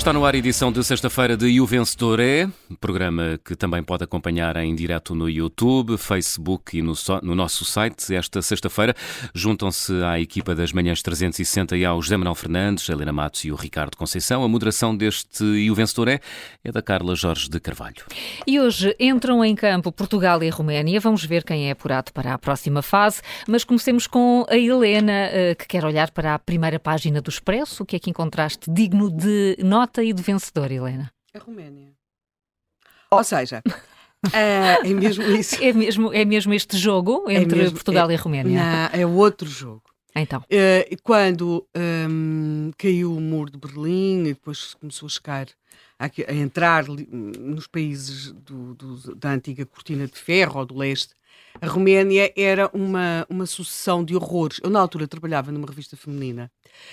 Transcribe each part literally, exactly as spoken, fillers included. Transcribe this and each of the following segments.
Está no ar a edição de sexta-feira de E o Vencedor é, programa que também pode acompanhar em direto no YouTube, Facebook e no, so- no nosso site. Esta sexta-feira juntam-se à equipa das Manhãs trezentos e sessenta e ao José Manuel Fernandes, a Helena Matos e o Ricardo Conceição. A moderação deste E o Vencedor é, é da Carla Jorge de Carvalho. E hoje entram em campo Portugal e Roménia. Vamos ver quem é apurado para a próxima fase, mas comecemos com a Helena, que quer olhar para a primeira página do Expresso. O que é que encontraste digno de nota e de vencedor, Helena? A Roménia. Ou seja, é, é mesmo isso. É mesmo, é mesmo este jogo entre é mesmo, Portugal é, e a Roménia? Não, é outro jogo. Então. É, quando um, caiu o muro de Berlim e depois começou a chegar a, a entrar nos países do, do, da antiga cortina de ferro ou do leste, a Roménia era uma, uma sucessão de horrores. Eu, na altura, trabalhava numa revista feminina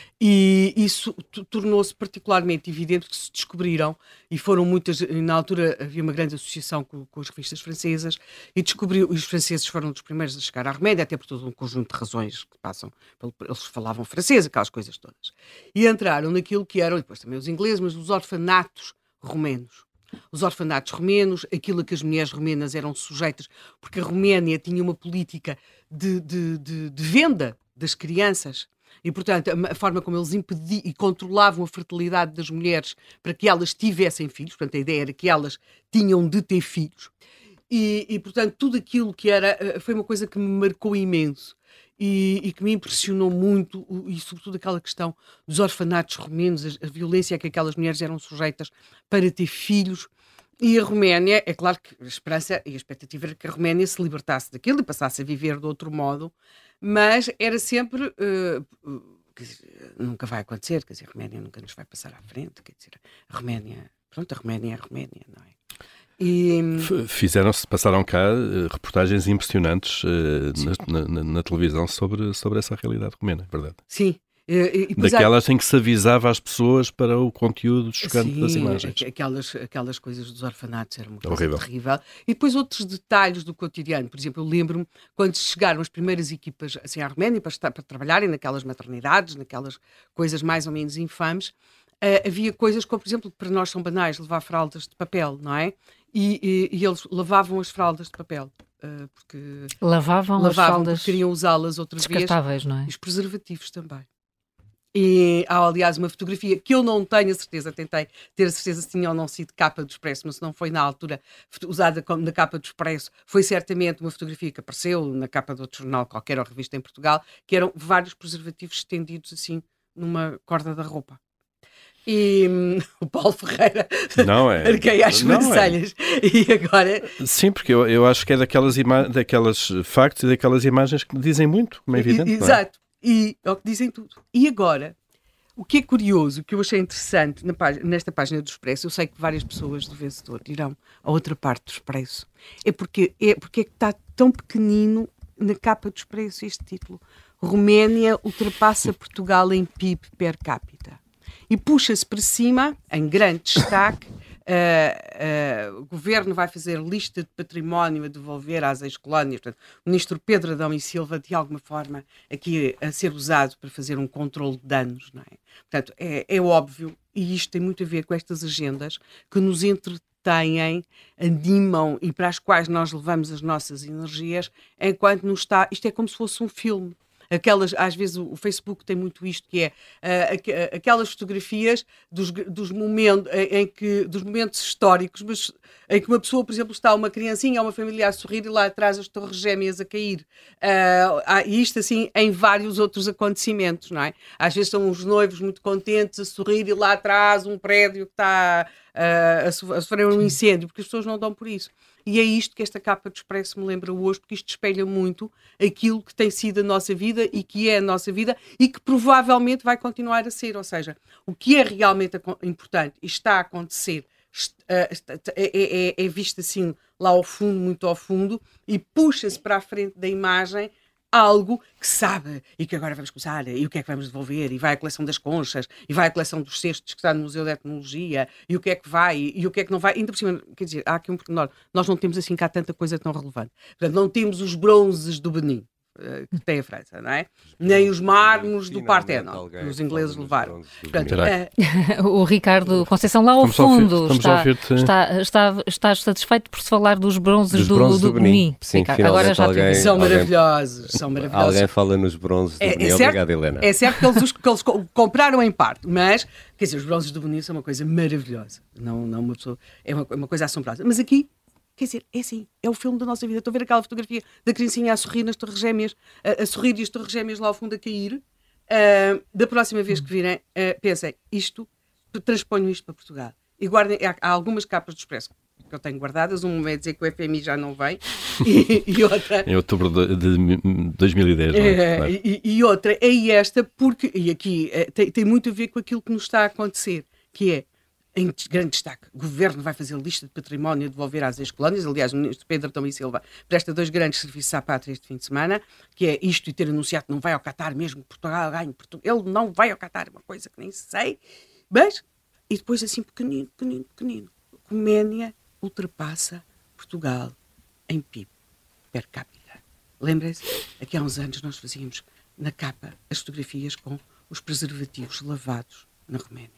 e isso t- tornou-se particularmente evidente porque se descobriram, e foram muitas, na altura havia uma grande associação com, com as revistas francesas, e descobriu, os franceses foram dos primeiros a chegar à Roménia, até por todo um conjunto de razões que passam, pelo, eles falavam francês, aquelas coisas todas. E entraram naquilo que eram, depois também os ingleses, mas os orfanatos romenos. Os orfanatos romenos, aquilo a que as mulheres romenas eram sujeitas, porque a Roménia tinha uma política de, de, de, de venda das crianças e, portanto, a, a forma como eles impediam e controlavam a fertilidade das mulheres para que elas tivessem filhos, portanto, a ideia era que elas tinham de ter filhos e, e portanto, tudo aquilo que era, foi uma coisa que me marcou imenso. E, e que me impressionou muito, e sobretudo aquela questão dos orfanatos romenos, a, a violência a que aquelas mulheres eram sujeitas para ter filhos. E a Roménia, é claro que a esperança e a expectativa era que a Roménia se libertasse daquilo e passasse a viver de outro modo, mas era sempre, uh, uh, quer dizer, nunca vai acontecer, quer dizer, a Roménia nunca nos vai passar à frente, quer dizer, a Roménia, pronto, a Roménia é a Roménia, não é? E... Fizeram-se, passaram cá uh, reportagens impressionantes uh, na, na, na televisão sobre, sobre essa realidade romena, é verdade? Sim. E, e, Daquelas há... em que se avisava as pessoas para o conteúdo chocante Sim, das imagens. Aquelas, aquelas coisas dos orfanatos eram uma coisa horrível. terrível. E depois outros detalhes do cotidiano. Por exemplo, eu lembro-me quando chegaram as primeiras equipas assim, à Roménia para, estar, para trabalharem naquelas maternidades, naquelas coisas mais ou menos infames, uh, havia coisas como, por exemplo, que para nós são banais, levar fraldas de papel, não é? E, e, e eles lavavam as fraldas de papel. Uh, porque lavavam, lavavam as fraldas porque queriam usá-las outra vez. Descartáveis, não é? E os preservativos também. E há, aliás, uma fotografia que eu não tenho a certeza, tentei ter a certeza se tinha ou não sido capa do Expresso, mas se não foi na altura usada como na capa do Expresso, foi certamente uma fotografia que apareceu na capa de outro jornal qualquer ou revista em Portugal, que eram vários preservativos estendidos assim numa corda da roupa. E hum, o Paulo Ferreira não é, arquei às sobrancelhas é. E agora... Sim, porque eu, eu acho que é daquelas, ima- daquelas factos e daquelas imagens que dizem muito, como é evidente. E, exato. E é o que dizem tudo. E agora, o que é curioso, o que eu achei interessante na página, nesta página do Expresso, eu sei que várias pessoas do Vencedor irão a outra parte do Expresso, é porque é, porque é que está tão pequenino na capa do Expresso este título. Roménia ultrapassa Portugal em P I B per capita. E puxa-se para cima, em grande destaque, Uh, uh, o governo vai fazer lista de património a devolver às ex-colónias. Portanto, o ministro Pedro Adão e Silva, de alguma forma, aqui a ser usado para fazer um controle de danos, não é? Portanto, é, é óbvio, e isto tem muito a ver com estas agendas que nos entretêm, animam e para as quais nós levamos as nossas energias, enquanto nos está... Isto é como se fosse um filme. Aquelas, às vezes o, o Facebook tem muito isto, que é uh, aqu aquelas fotografias dos, dos, momentos, em que, dos momentos históricos, mas em que uma pessoa, por exemplo, está uma criancinha ou uma família a sorrir e lá atrás as torres gêmeas a cair. Uh, e isto assim em vários outros acontecimentos, não é? Às vezes são os noivos muito contentes a sorrir e lá atrás um prédio que está uh, a, so a sofrer um incêndio, porque as pessoas não dão por isso. E é isto que esta capa do Expresso me lembra hoje, porque isto espelha muito aquilo que tem sido a nossa vida e que é a nossa vida e que provavelmente vai continuar a ser. Ou seja, o que é realmente importante e está a acontecer é, é, é visto assim lá ao fundo, muito ao fundo, e puxa-se para a frente da imagem algo que sabe e que agora vamos começar e o que é que vamos devolver e vai a coleção das conchas e vai a coleção dos cestos que está no Museu de Etnologia e o que é que vai e, e o que é que não vai, ainda por cima, quer dizer, há aqui um pormenor, nós não temos assim cá tanta coisa tão relevante, portanto não temos os bronzes do Benin, uh, que tem a França, não é? Nem os mármores do Parthenon, que os ingleses levaram. Portanto, uh... o Ricardo Conceição, lá ao estamos fundo, ouvir, está, está, está, está satisfeito por se falar dos bronzes dos do, bronzes do, do Benin. Sim, agora já alguém, são alguém, maravilhosos, são maravilhosos. Alguém fala nos bronzes do é, Benin. É certo, Obrigado, Helena. É certo que eles, os, que eles compraram em parte, mas, quer dizer, os bronzes do Benin são uma coisa maravilhosa. Não, não uma pessoa, é uma, uma coisa assombrosa. Mas aqui, quer dizer, é assim, é o filme da nossa vida. Estou a ver aquela fotografia da criancinha a sorrir nas Torres Gêmeas, a, a sorrir e as Torres Gêmeas lá ao fundo a cair. Uh, da próxima vez que virem, uh, pensem, isto, transponho isto para Portugal. E guardem, há, há algumas capas do Expresso que eu tenho guardadas, uma vai dizer que o F M I já não vem, e, e outra... Em outubro de, de dois mil e dez, não é? é Claro. e, e outra é esta, porque, e aqui é, tem, tem muito a ver com aquilo que nos está a acontecer, que é, em grande destaque, o Governo vai fazer lista de património e devolver às ex-colónias. Aliás, o ministro Pedro Adão e Silva presta dois grandes serviços à pátria este fim de semana, que é isto e ter anunciado que não vai ao Qatar mesmo, que Portugal ganhe, Portugal, ele não vai ao Qatar, é uma coisa que nem sei, mas, e depois assim pequenino, pequenino, pequenino, Roménia ultrapassa Portugal em P I B per capita. Lembrem-se, aqui há uns anos nós fazíamos na capa as fotografias com os preservativos lavados na Roménia.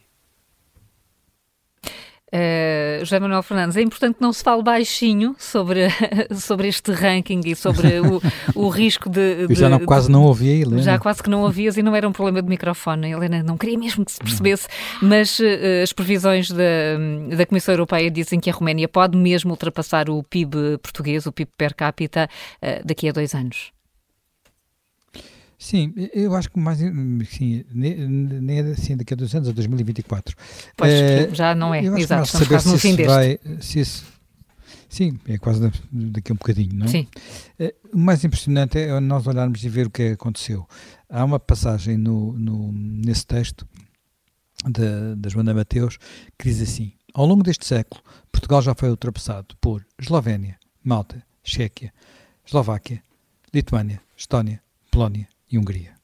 Uh, José Manuel Fernandes, é importante que não se fale baixinho sobre, sobre este ranking e sobre o, o risco de... de Eu já não, quase de, não ouvia a Helena. Já quase que não ouvias e não era um problema de microfone. A Helena não queria mesmo que se percebesse, mas uh, as previsões da, da Comissão Europeia dizem que a Roménia pode mesmo ultrapassar o P I B português, o P I B per capita, uh, daqui a dois anos. Sim, eu acho que mais, sim, nem é assim daqui a dois anos, a dois mil e vinte e quatro. Pois, é, já não é, eu acho exato, que saber estamos quase no se fim deste. Vai, se esse, sim, é quase daqui a um bocadinho, não é? Sim. É, o mais impressionante é nós olharmos e ver o que aconteceu. Há uma passagem no, no, nesse texto da, da Joana Mateus que diz assim: ao longo deste século, Portugal já foi ultrapassado por Eslovénia, Malta, Chequia, Eslováquia, Lituânia, Estónia, Polónia e Hungria.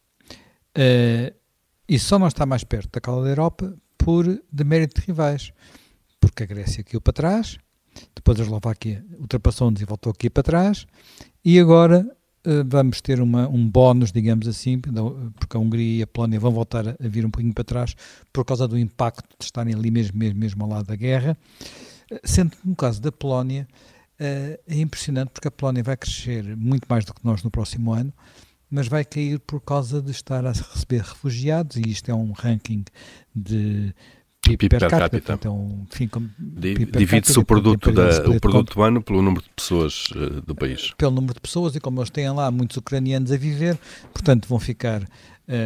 Uh, e só não está mais perto da cauda da Europa por demérito de rivais, porque a Grécia caiu para trás, depois a Eslováquia ultrapassou-nos e voltou aqui para trás, e agora uh, vamos ter uma, um bónus, digamos assim, porque a Hungria e a Polónia vão voltar a, a vir um pouquinho para trás por causa do impacto de estarem ali mesmo, mesmo, mesmo ao lado da guerra, uh, sendo que no caso da Polónia uh, é impressionante porque a Polónia vai crescer muito mais do que nós no próximo ano, mas vai cair por causa de estar a receber refugiados, e isto é um ranking de P I B per capita. Então, enfim, como divide-se o produto, da, o produto do ano pelo número de pessoas uh, do país. Pelo número de pessoas, e como eles têm lá muitos ucranianos a viver, portanto vão ficar, uh,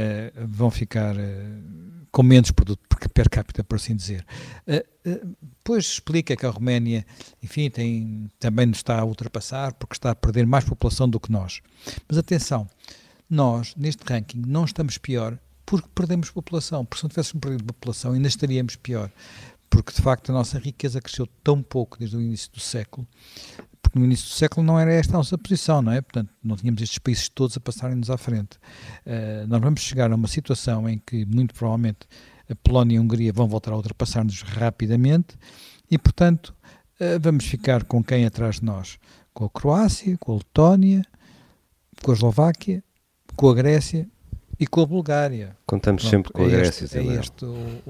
vão ficar uh, com menos produto per capita, por assim dizer. Uh, uh, depois explica que a Roménia, enfim, tem, também nos está a ultrapassar porque está a perder mais população do que nós. Mas atenção, nós, neste ranking, não estamos pior porque perdemos população. Porque se não tivéssemos perdido população, ainda estaríamos pior. Porque, de facto, a nossa riqueza cresceu tão pouco desde o início do século, porque no início do século não era esta a nossa posição, não é? Portanto, não tínhamos estes países todos a passarem-nos à frente. Uh, nós vamos chegar a uma situação em que, muito provavelmente, a Polónia e a Hungria vão voltar a ultrapassar-nos rapidamente e, portanto, uh, vamos ficar com quem atrás de nós? Com a Croácia, com a Letónia, com a Eslováquia, com a Grécia e com a Bulgária. Contamos Pronto, sempre com a é Grécia este, também. É este o, o,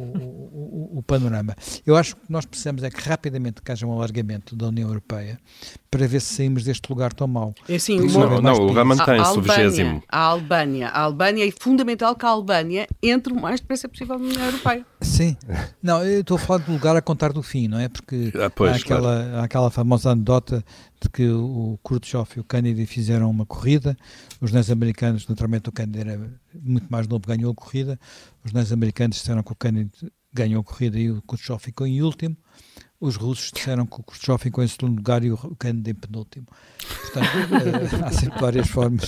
o, o panorama. Eu acho que o que nós precisamos é que rapidamente que haja um alargamento da União Europeia para ver se saímos deste lugar tão mau. É assim, Porque uma... Não, não, o lugar mantém-se, o vigésimo. A Albânia. A Albânia é fundamental que a Albânia entre o mais depressa possível na União Europeia. Sim. Não, eu estou a falar do lugar a contar do fim, não é? Porque ah, pois, há, aquela, claro. há aquela famosa anedota de que o Khrushchev e o Kennedy fizeram uma corrida, os norte-americanos, naturalmente o Kennedy era muito mais novo, ganhou a corrida, os norte-americanos disseram que o Kennedy ganhou a corrida e o Khrushchev ficou em último, os russos disseram que o Khrushchev ficou em segundo lugar e o Kennedy em penúltimo. Portanto, há sempre várias formas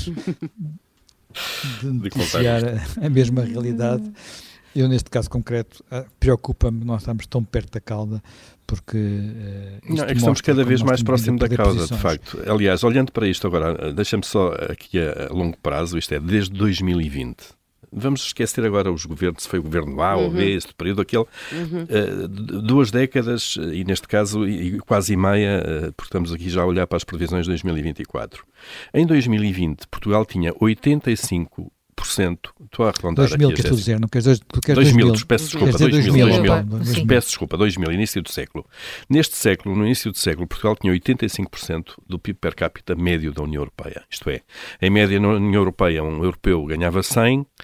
de noticiar a, a mesma realidade. Eu, neste caso concreto, preocupa-me nós estamos tão perto da cauda, porque uh, não, é que estamos cada vez mais próximo da cauda, posições. De facto. Aliás, olhando para isto agora, deixa-me só aqui a, a longo prazo, isto é desde dois mil e vinte, vamos esquecer agora os governos, se foi o governo A Uhum. ou B, este período, aquele, Uhum. uh, duas décadas, e neste caso e, quase meia, uh, porque estamos aqui já a olhar para as previsões de dois mil e vinte e quatro. Em dois mil e vinte, Portugal tinha oitenta e cinco por cento, estou a arredondar dois mil, aqui. queres tu dizer, não queres dois, tu queres dois mil, dois mil. peço desculpa, Queres dizer dois mil, dois mil, dois mil. Sim. Peço desculpa, dois mil, início do século. Neste século, no início do século, Portugal tinha oitenta e cinco por cento do P I B per capita médio da União Europeia. Isto é, em média na União Europeia, um europeu ganhava cem uh,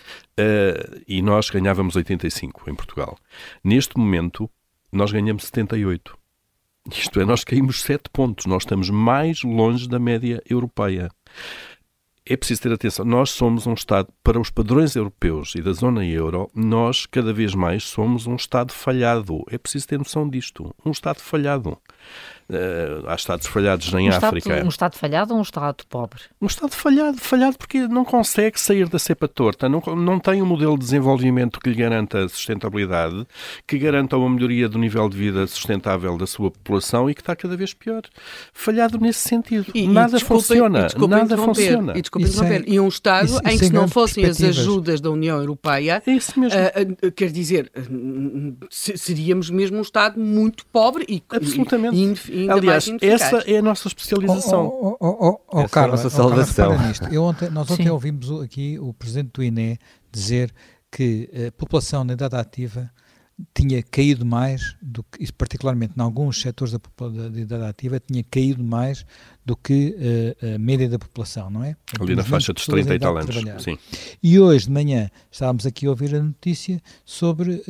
e nós ganhávamos oitenta e cinco em Portugal. Neste momento, nós ganhamos setenta e oito. Isto é, nós caímos sete pontos. Nós estamos mais longe da média europeia. É preciso ter atenção. Nós somos um Estado, para os padrões europeus e da zona euro, nós cada vez mais somos um Estado falhado. É preciso ter noção disto. Um Estado falhado. Uh, há Estados falhados em um África. Estado, um Estado falhado ou um Estado pobre? Um Estado falhado, falhado porque não consegue sair da cepa torta, não, não tem um modelo de desenvolvimento que lhe garanta sustentabilidade, que garanta uma melhoria do nível de vida sustentável da sua população e que está cada vez pior. Falhado nesse sentido. E, nada e desculpe, funciona. E desculpe nada interromper, funciona. E, desculpe Isso interromper. é- e um Estado isso- em isso que é se não grandes fossem as perspectivas. ajudas da União Europeia, É isso mesmo. ah, ah, quer dizer, ah, se- seríamos mesmo um Estado muito pobre e, Absolutamente. e, e ainda Aliás, mais ineficaz. essa é a nossa especialização. Oh, oh, oh, oh, oh, Essa é a Carla, nossa oh, Carla, salvação. repara nisto. Eu ontem, nós ontem Sim. ouvimos o- aqui o presidente do I N E dizer que a população na idade ativa tinha caído mais, do que, isso particularmente em alguns setores da, popula- da, da idade ativa, tinha caído mais do que uh, a média da população, não é? Ali na Os faixa dos pessoas em trinta e tal idade de anos. trabalhar. Sim. E hoje de manhã estávamos aqui a ouvir a notícia sobre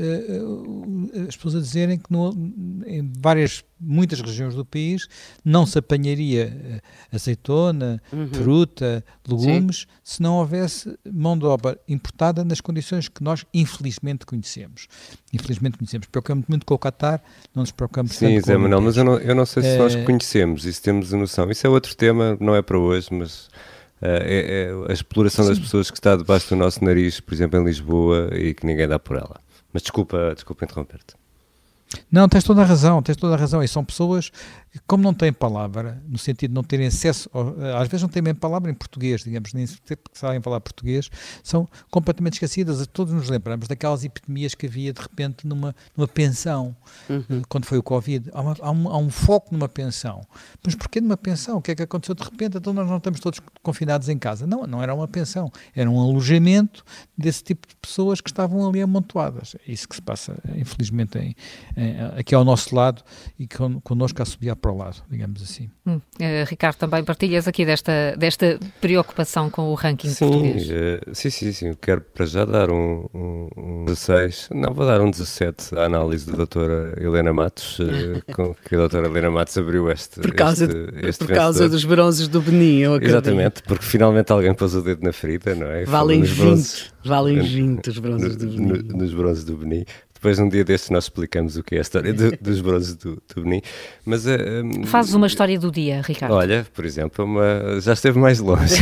uh, uh, as pessoas a dizerem que no, em várias, muitas regiões do país não se apanharia uh, azeitona, Uhum. fruta, legumes, se não houvesse mão de obra importada nas condições que nós infelizmente conhecemos. Infelizmente conhecemos. Preocupamos muito com o Qatar, não nos preocupamos Sim, tanto com Zé o Manuel, mas eu Alentejo. não, eu não sei se nós Eh, conhecemos e se temos a noção. Isso é outro tema, não é para hoje, mas eh, é, é a exploração das pessoas que está debaixo do nosso nariz, por exemplo, em Lisboa, e que ninguém dá por ela. Mas desculpa, desculpa interromper-te. Não, tens toda a razão, tens toda a razão. E são pessoas que, como não têm palavra, no sentido de não terem acesso, ao, às vezes não têm mesmo palavra em português, digamos, nem sequer sabem falar português, são completamente esquecidas. Todos nos lembramos daquelas epidemias que havia de repente numa, numa pensão, Uhum. quando foi o Covid. Há, uma- há um, há um foco numa pensão. Mas porquê numa pensão? O que é que aconteceu de repente? Então nós não estamos todos confinados em casa. Não, não era uma pensão, era um alojamento desse tipo de pessoas que estavam ali amontoadas. É isso que se passa, infelizmente, em, em, aqui ao nosso lado e con, connosco a subir para o lado, digamos assim. Hum. Uh, Ricardo, também partilhas aqui desta, desta preocupação com o ranking Sim, português? eh, sim, sim, sim. Eu quero para já dar um, um, um dezasseis, não, vou dar um dezassete à análise da doutora Helena Matos, eh, com que a doutora Helena Matos abriu este Por causa, este, de- este por causa vencedor. dos bronzes do Benin, eu acredito. Exatamente, porque finalmente alguém pôs o dedo na ferida, não é? Falou Valem nos bronzes- vinte, valem vinte os bronzes do no- Benin. no- nos bronzes do Benin. Depois, num dia destes, nós explicamos o que é a história do- dos bronzes do, do Benin. Mas, eh, um, Fazes uma história do dia, Ricardo. Olha, por exemplo, uma, já esteve mais longe.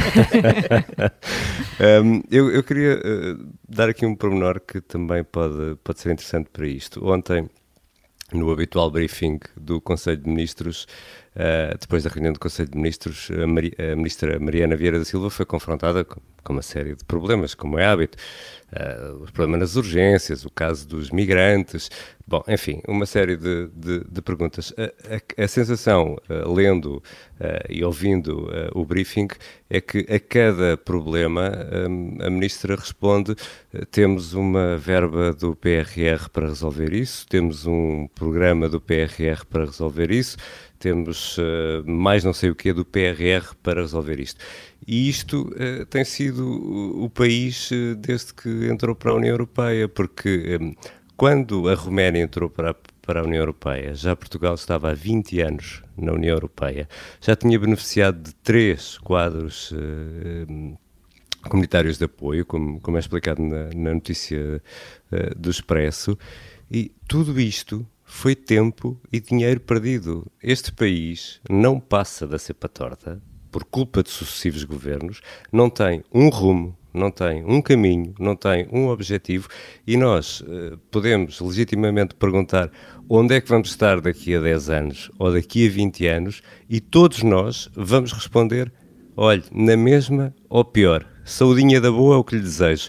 um, eu, eu queria uh, dar aqui um pormenor que também pode, pode ser interessante para isto. Ontem, no habitual briefing do Conselho de Ministros, uh, depois da reunião do Conselho de Ministros, a, Mari- a ministra Mariana Vieira da Silva foi confrontada com, com uma série de problemas, como é hábito. Uh, os problemas nas urgências, o caso dos migrantes, bom, enfim, uma série de, de, de perguntas. A, a, a sensação, uh, lendo uh, e ouvindo uh, o briefing, é que a cada problema um, a ministra responde: uh, temos uma verba do P R R para resolver isso, temos um programa do P R R para resolver isso, temos uh, mais não sei o que do P R R para resolver isto. E isto uh, tem sido o, o país uh, desde que entrou para a União Europeia, porque um, quando a Roménia entrou para a, para a União Europeia, já Portugal estava há vinte anos na União Europeia, já tinha beneficiado de três quadros uh, um, comunitários de apoio, como, como é explicado na, na notícia uh, do Expresso, e tudo isto foi tempo e dinheiro perdido. Este país não passa da cepa torta, por culpa de sucessivos governos, não tem um rumo, não tem um caminho, não tem um objetivo, e nós uh, podemos legitimamente perguntar onde é que vamos estar daqui a dez anos ou daqui a vinte anos, e todos nós vamos responder: olhe, na mesma ou pior, saudinha da boa é o que lhe desejo,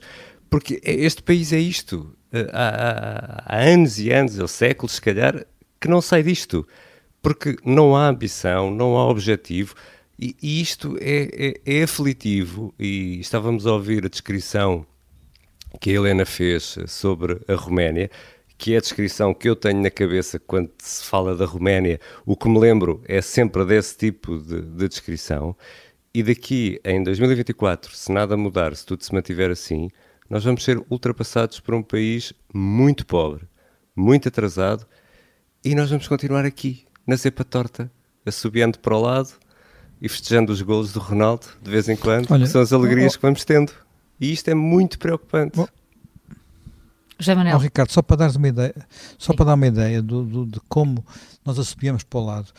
Porque este país é isto. Há, há, há anos e anos, ou séculos, se calhar, que não sai disto. Porque não há ambição, não há objetivo. E, e isto é, é, é aflitivo. E estávamos a ouvir a descrição que a Helena fez sobre a Roménia, que é a descrição que eu tenho na cabeça quando se fala da Roménia. O que me lembro é sempre desse tipo de, de descrição. E daqui, em dois mil e vinte e quatro, se nada mudar, se tudo se mantiver assim, nós vamos ser ultrapassados por um país muito pobre, muito atrasado, e nós vamos continuar aqui, na cepa torta, assobiando para o lado e festejando os golos do Ronaldo, de vez em quando, Olha, que são as alegrias oh, que vamos tendo. E isto é muito preocupante. Oh, Já, Manel. Oh, Ricardo, só para dar uma ideia, só para dar uma ideia do, do, de como nós assobiamos para o lado.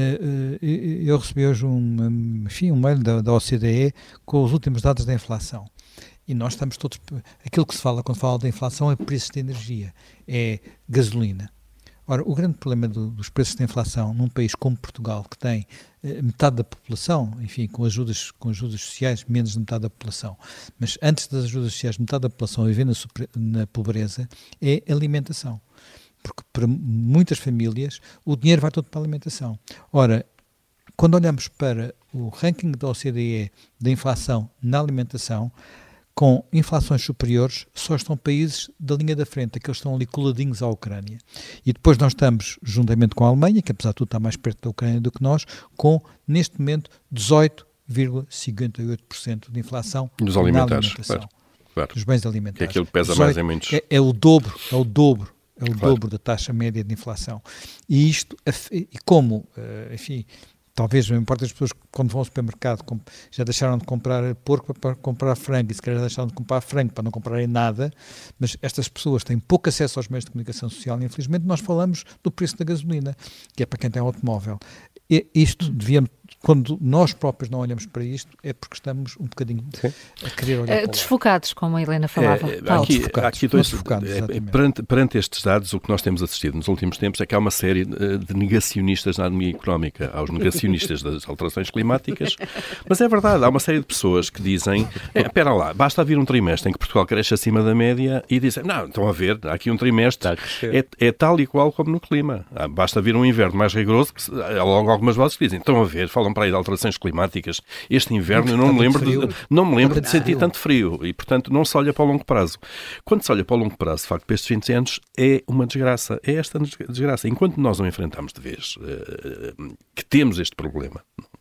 Eu recebi hoje um, enfim, um mail da, da O C D E com os últimos dados da inflação. E nós estamos todos... Aquilo que se fala quando fala da inflação é preços de energia, é gasolina. Ora, o grande problema do, dos preços de inflação num país como Portugal, que tem eh, metade da população, enfim, com ajudas, com ajudas sociais, menos de metade da população, mas antes das ajudas sociais, metade da população vivendo na, super, na pobreza, é alimentação. Porque para muitas famílias o dinheiro vai todo para a alimentação. Ora, quando olhamos para o ranking da O C D E da inflação na alimentação, com inflações superiores, só estão países da linha da frente, aqueles que estão ali coladinhos à Ucrânia. E depois nós estamos, juntamente com a Alemanha, que apesar de tudo está mais perto da Ucrânia do que nós, com, neste momento, dezoito vírgula cinquenta e oito por cento de inflação Nos na alimentares, alimentação. Claro, claro. Dos bens alimentares. Que é aquilo que pesa mais em muitos. É, é o dobro, é o dobro, é o Claro. dobro da taxa média de inflação. E isto, e como, enfim... Talvez não importa as pessoas quando vão ao supermercado já deixaram de comprar porco para comprar frango e se calhar deixaram de comprar frango para não comprarem nada, mas estas pessoas têm pouco acesso aos meios de comunicação social e infelizmente nós falamos do preço da gasolina, que é para quem tem automóvel. E isto devíamos, quando nós próprios não olhamos para isto, é porque estamos um bocadinho Sim. a querer olhar para uh, Desfocados, como a Helena falava. É, aqui, desfocados, aqui dois, desfocados, é, perante, perante estes dados, o que nós temos assistido nos últimos tempos é que há uma série de negacionistas na economia económica. Há os negacionistas das alterações climáticas, mas é verdade, há uma série de pessoas que dizem, espera lá, basta haver um trimestre em que Portugal cresce acima da média e dizem, não, estão a ver, há aqui um trimestre, é, é tal e qual como no clima. Basta haver um inverno mais rigoroso, que há logo algumas vozes que dizem, estão a ver, falam para aí de alterações climáticas, este inverno eu não me lembro, de, não me lembro de sentir tanto frio e, portanto, não se olha para o longo prazo. Quando se olha para o longo prazo, de facto, para estes vinte anos, é uma desgraça, é esta desgraça. Enquanto nós não enfrentamos de vez uh, que temos este problema,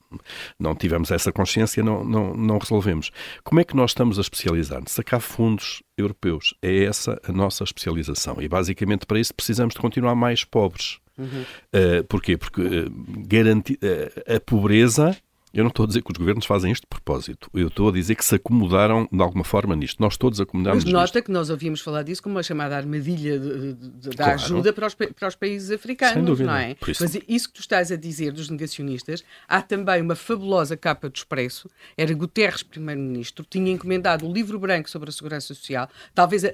não tivemos essa consciência, não, não, não resolvemos. Como é que nós estamos a especializar? Sacar fundos europeus. É essa a nossa especialização. E, basicamente, para isso precisamos de continuar mais pobres. Uhum. Uh, porquê? Porque uh, garanti- uh, a pobreza... Eu não estou a dizer que os governos fazem isto de propósito. Eu estou a dizer que se acomodaram de alguma forma nisto. Nós todos acomodámos nisto. Mas nota nisto. que nós ouvíamos falar disso como uma chamada armadilha de, de, de, da claro. ajuda para os, para os países africanos, sem dúvida. não é? Isso. Mas isso que tu estás a dizer dos negacionistas, há também uma fabulosa capa do Expresso, era Guterres, primeiro-ministro, tinha encomendado o livro branco sobre a segurança social, talvez a, a,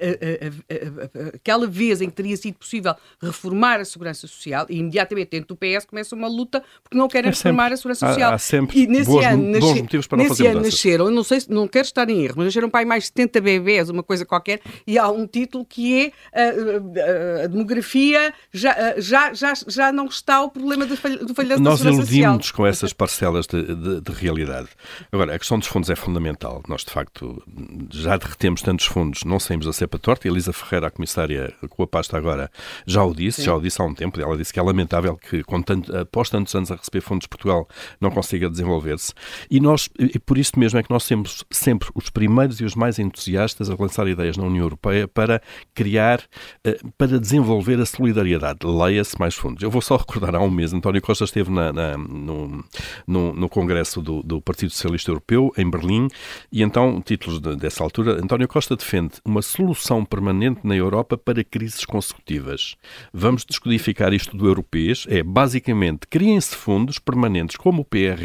a, a, a, aquela vez em que teria sido possível reformar a segurança social, e imediatamente dentro do P S começa uma luta porque não querem é reformar sempre, a segurança social. Há, há sempre e nesse boas, ano, bons motivos para nesse não fazer ano mudanças. nasceram, não sei, não quero estar em erro, mas nasceram para aí mais setenta bebés, uma coisa qualquer, e há um título que é a, a, a demografia já, já, já, já não está o problema do falhanço da segurança social. Nós iludimos-nos com essas parcelas de, de, de realidade. Agora, a questão dos fundos é fundamental. Nós, de facto, já derretemos tantos fundos, não saímos da cepa torta, e a Elisa Ferreira, a comissária com a pasta agora, já o disse, Sim. já o disse há um tempo. Ela disse que é lamentável que, com tanto, após tantos anos a receber fundos de Portugal, não consiga desenvolver-se. E nós, e por isso mesmo é que nós temos sempre os primeiros e os mais entusiastas a lançar ideias na União Europeia para criar, para desenvolver a solidariedade. Leia-se mais fundos. Eu vou só recordar, há um mês, António Costa esteve na, na, no, no, no Congresso do, do Partido Socialista Europeu, em Berlim, e então, títulos de, dessa altura, António Costa defende uma solução permanente na Europa para crises consecutivas. Vamos descodificar isto do europeu. É, basicamente, criem-se fundos permanentes como o P R R,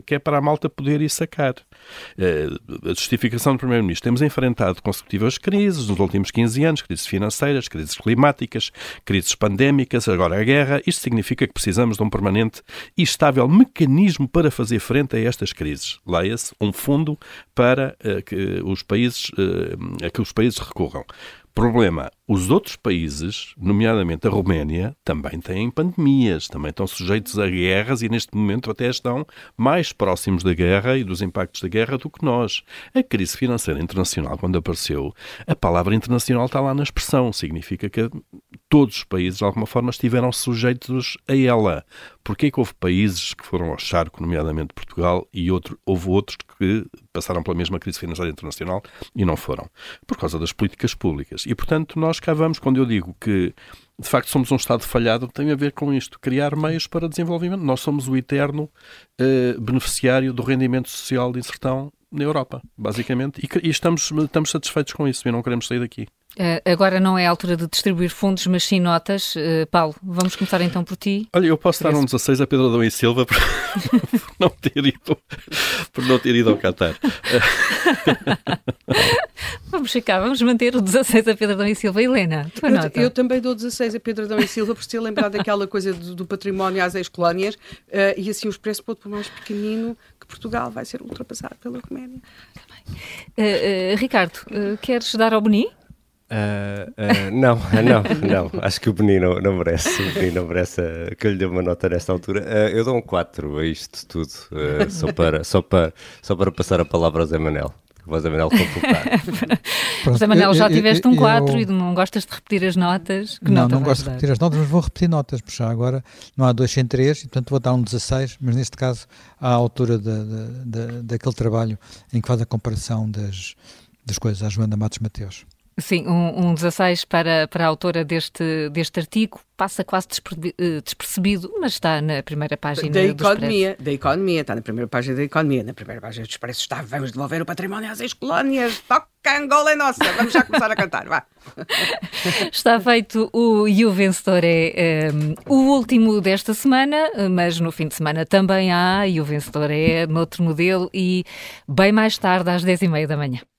que é para a malta poder ir sacar. Uh, a justificação do Primeiro-Ministro: temos enfrentado consecutivas crises nos últimos quinze anos, crises financeiras, crises climáticas, crises pandémicas, agora a guerra. Isto significa que precisamos de um permanente e estável mecanismo para fazer frente a estas crises. Leia-se, um fundo para uh, que os países, uh, a que os países recorram. Problema: os outros países, nomeadamente a Roménia, também têm pandemias, também estão sujeitos a guerras e neste momento até estão mais próximos da guerra e dos impactos da guerra do que nós. A crise financeira internacional, quando apareceu, a palavra internacional está lá na expressão, significa que todos os países de alguma forma estiveram sujeitos a ela. Porquê que houve países que foram ao charco, nomeadamente Portugal, e outro, houve outros que passaram pela mesma crise financeira internacional e não foram? Por causa das políticas públicas. E, portanto, nós cá vamos, quando eu digo que, de facto, somos um Estado falhado, tem a ver com isto, criar meios para desenvolvimento. Nós somos o eterno eh, beneficiário do rendimento social de inserção na Europa, basicamente, e, e estamos, estamos satisfeitos com isso e não queremos sair daqui. Uh, agora não é a altura de distribuir fundos, mas sim notas. Uh, Paulo, vamos começar então por ti. Olha, eu posso dar um dezasseis a Pedro Adão e Silva por, por, não ter ido, por não ter ido ao Qatar. Vamos ficar, vamos manter o dezasseis a Pedro Adão e Silva. Helena, tua eu, nota? Eu também dou dezasseis a Pedro Adão e Silva por se ter lembrado daquela coisa do, do património às ex-colónias, uh, e assim o expresso pôde por mais pequenino que Portugal vai ser ultrapassado pela Roménia. Uh, uh, Ricardo, uh, queres dar ao Boni? Uh, uh, não, não, não. Acho que o Beni não, não merece. O Beni não merece uh, que eu lhe dê uma nota nesta altura. Uh, eu dou um quatro a isto tudo, uh, só, para, só, para, só para passar a palavra ao Zé Manel. O Zé Manel completar. Pronto, Zé Manel, já tiveste um quatro eu... e não gostas de repetir as notas? Que não, nota não gosto dar? de repetir as notas, mas vou repetir notas, porque já agora não há dois sem três, e portanto vou dar um dezasseis, mas neste caso à altura da, da, da, daquele trabalho em que faz a comparação das, das coisas à Joana Matos Mateus. Sim, um, um dezasseis para, para a autora deste, deste artigo. Passa quase despercebido, mas está na primeira página da do economia, Expresso. da economia, está na primeira página da economia. Na primeira página do Expresso está: vamos devolver o património às ex-colónias. Toca, Angola é nossa. Vamos já começar a cantar, vá. Está feito o E o Vencedor é um, o último desta semana, mas no fim de semana também há, e o Vencedor é noutro modelo e bem mais tarde, às dez e meia da manhã.